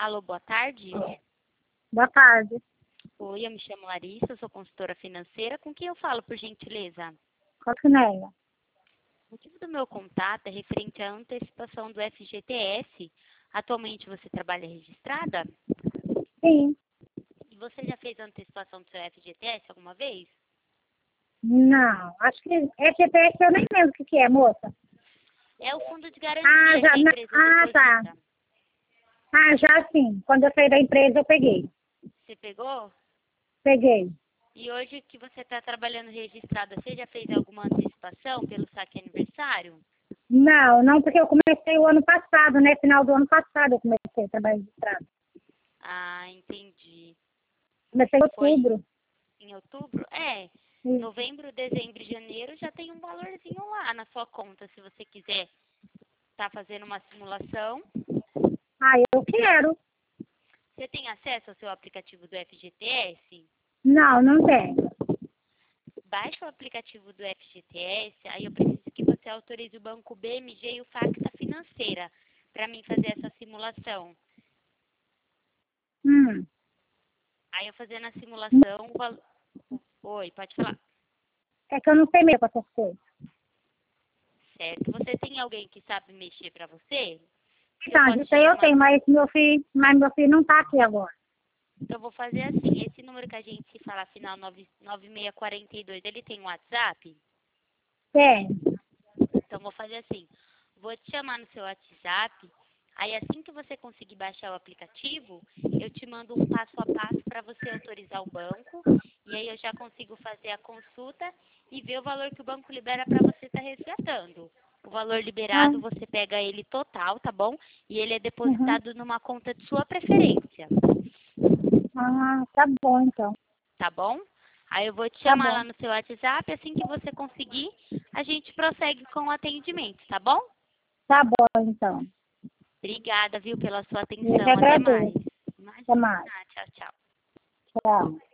Alô, boa tarde. Boa tarde. Oi, eu me chamo Larissa, eu sou consultora financeira. Com quem eu falo, por gentileza? Coquinéia. O motivo do meu contato é referente à antecipação do FGTS. Atualmente você trabalha registrada? Sim. E você já fez a antecipação do seu FGTS alguma vez? Não, acho que FGTS eu nem lembro o que é, moça. É o fundo de garantia que a empresa tá. deposita. Já sim. Quando eu saí da empresa eu peguei. Você pegou? Peguei. E hoje que você está trabalhando registrada, você já fez alguma antecipação pelo saque aniversário? Não, porque eu comecei o ano passado, né? Final do ano passado eu comecei a trabalhar registrado. Ah, entendi. Comecei em Foi outubro. em outubro? É. Isso. Novembro, dezembro e janeiro já tem um valorzinho lá na sua conta, se você quiser estar fazendo uma simulação. Eu quero. Você tem acesso ao seu aplicativo do FGTS? Não tenho. Baixa o aplicativo do FGTS, aí eu preciso que você autorize o banco BMG e o Facta Financeira para mim fazer essa simulação. Aí eu fazendo a simulação, Oi, pode falar. É que eu não sei mesmo com essas coisas. Certo. Você tem alguém que sabe mexer para você? Então, isso aí eu tenho, mas meu filho não está aqui agora. Então, eu vou fazer assim. Esse número que a gente se fala, final 9642, ele tem WhatsApp? Tem. Então, vou fazer assim. Vou te chamar no seu WhatsApp. Aí, assim que você conseguir baixar o aplicativo, eu te mando um passo a passo para você autorizar o banco. E aí, eu já consigo fazer a consulta e ver o valor que o banco libera para você estar resgatando. O valor liberado, você pega ele total, tá bom? E ele é depositado numa conta de sua preferência. Tá bom, então. Tá bom? Aí eu vou te Tá chamar bom. lá no seu WhatsApp, assim que você conseguir, a gente prossegue com o atendimento, tá bom? Tá bom, então. Obrigada, viu, pela sua Eu que atenção. Até mais. agradeço. Até mais. Tchau, tchau. Tchau.